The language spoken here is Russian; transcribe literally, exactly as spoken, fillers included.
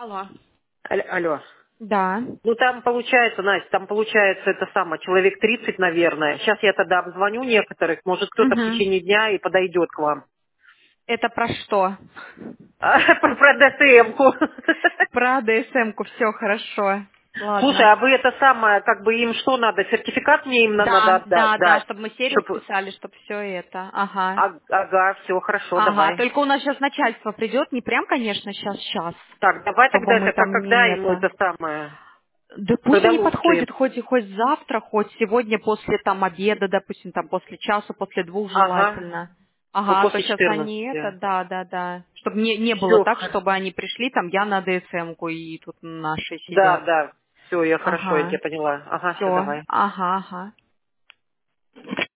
Алло. Аль- Алло. Да. Ну там получается, Настя, там получается это самое, человек тридцать, наверное. Сейчас я тогда обзвоню некоторых, может кто-то в Угу. течение дня и подойдет к вам. Это про что? А, Про про ДСМ-ку. Про ДСМ-ку, все хорошо. Слушай, Ладно. а вы это самое, как бы им что надо, сертификат мне им на- надо Да, отдать, да, да, дать? чтобы мы серию Чтоб... вписали, чтобы все это. Ага. а- Ага, все, хорошо, Ага. давай. Только у нас сейчас начальство придет, не прям, конечно, сейчас, сейчас, Так, давай чтобы тогда мы это, как- там когда не ему это. это самое, Да пусть когда они лучше им? подходят, хоть и хоть завтра, хоть сегодня после там обеда, допустим, там после часу, после двух Ага, желательно. ну Ага, а то после сейчас они это, четырнадцати. да, да, да. Чтобы не, не было Все, так, чтобы они пришли, там я на ДСМ-ку и тут наши да, сидят. да, все, я хорошо, я тебя Ага. поняла. Ага, все, Все. давай. Ага, ага.